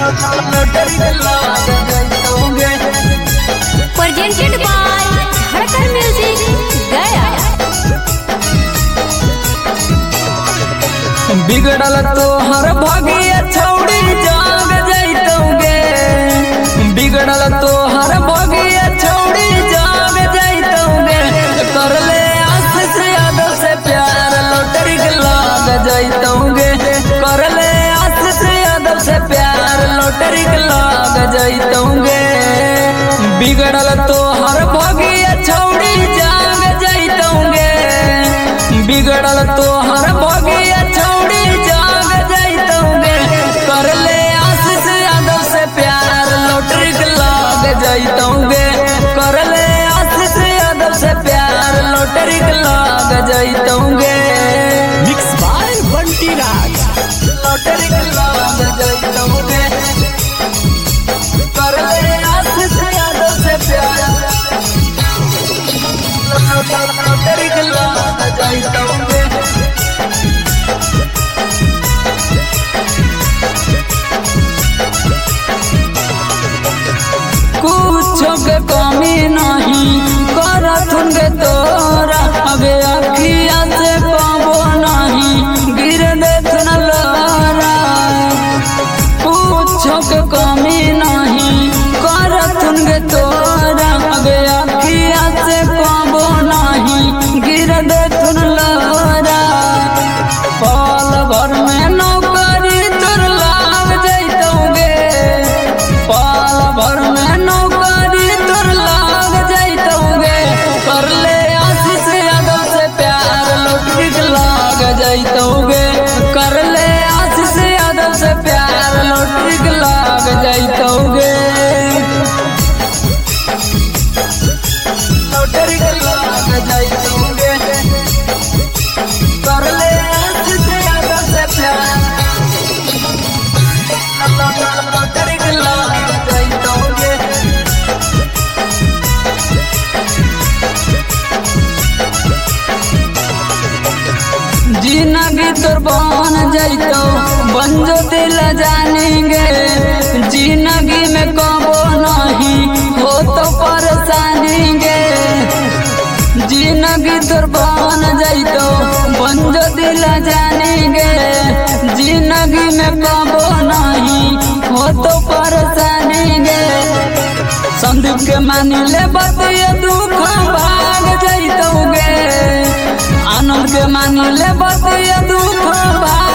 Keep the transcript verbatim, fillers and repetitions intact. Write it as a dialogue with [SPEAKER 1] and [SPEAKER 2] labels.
[SPEAKER 1] Presented by Dhadkan Music, Gaya।
[SPEAKER 2] बिगड़ल तो हर भागिया छौड़ी जाग जैतोगे, बिगड़ल तो हर भागिया छौड़ी जाग जैतोगे। कर ले आशीष यादव से प्यार लॉटरी लाग जैतोगे, कर ले आशीष यादव से प्यार लॉटरी लाग जैतोगे। बिगड़ल तो हर भागिया छौड़ी जाग जैतोगे, बिगड़ल तो हर भागिया छौड़ी जाग जैतोगे। कर ले आशीष यादव से प्यार लॉटरी लाग जैतोगे, कर ले आशीष यादव से प्यार लॉटरी लाग जैतोगे।
[SPEAKER 3] Mix by Bunty Raj.
[SPEAKER 2] Lottery लाग जैतोगे, कर ले आशीष यादव से प्यार लॉटरी लाग जैतोगे। कुछो के कमी नहीं करथुन गे तोरा, अबे अखिया से पाबो नहीं गिर देथुन लोरा। कुछो के कमी नहीं करथुन गे तोरा, अबे अखिया से पाबो नहीं गिर देथुन लोरा। पल भर में नौकरी तोर लाग जैतोगे, पल भर में नौकरी तोर लाग जैतोगे। कर ले आशीष यादव से प्यार लॉटरी लाग जैतोगे, कर ले आशीष यादव से प्यार लॉटरी लाग जैतोगे। लॉटरी लाग जैतोगे, कर ले आशीष यादव से प्यार लॉटरी लाग जैतोगे। जिंदगी तोर बन जैतो बंजो दिल जानेंगे, जिंदगी में कबो नहीं हो तो परेशानी गे। जिंदगी तोर बन जैतो बंजो दिल जानेंगे, जिंदगी में कबो नहीं हो तो परेशानी गे। संदीप के मानी ले बतिया दुख भाग जैतोगे, आनंद के मानी ले बतिया दुख भाग